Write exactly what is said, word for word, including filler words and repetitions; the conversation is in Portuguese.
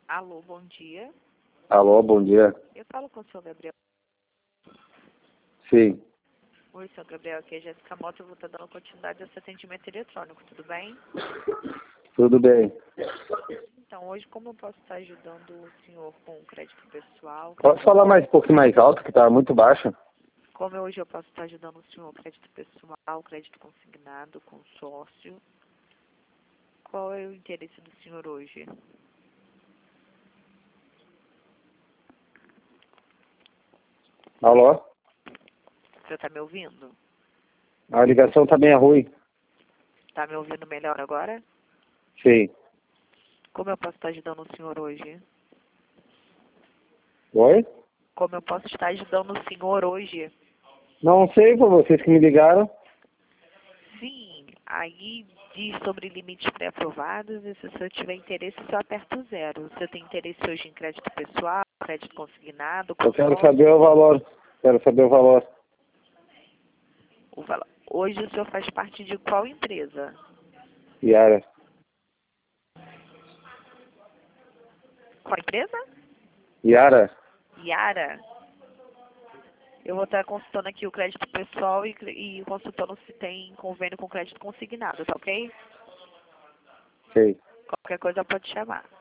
Alô, bom dia. Alô, bom dia. Eu falo com o senhor Gabriel. Sim, Oi, senhor Gabriel, aqui é a Jéssica Mota, eu vou estar dando continuidade a esse atendimento eletrônico, tudo bem? tudo bem. Então, hoje, como eu posso estar ajudando o senhor com o crédito pessoal? Pode falar mais um pouquinho mais alto, que tá muito baixo? Como hoje eu posso estar ajudando o senhor com crédito pessoal, crédito consignado, consórcio? Qual é o interesse do senhor hoje? Alô? O senhor está me ouvindo? A ligação tá bem ruim. Está me ouvindo melhor agora? Sim. Como eu posso estar ajudando o senhor hoje? Oi? Como eu posso estar ajudando o senhor hoje? Não sei, foi vocês que me ligaram. Sim, aí diz sobre limites pré-aprovados e se o senhor tiver interesse, o senhor aperta o zero. O senhor tem interesse hoje em crédito pessoal, crédito consignado, Eu quero consórcio? saber o valor. Quero saber o valor. O valor. Hoje o senhor faz parte de qual empresa? Yara. Qual empresa? Yara? Yara. Eu vou estar consultando aqui o crédito pessoal e, e consultando se tem convênio com crédito consignado, tá ok? Sei. Qualquer coisa pode chamar.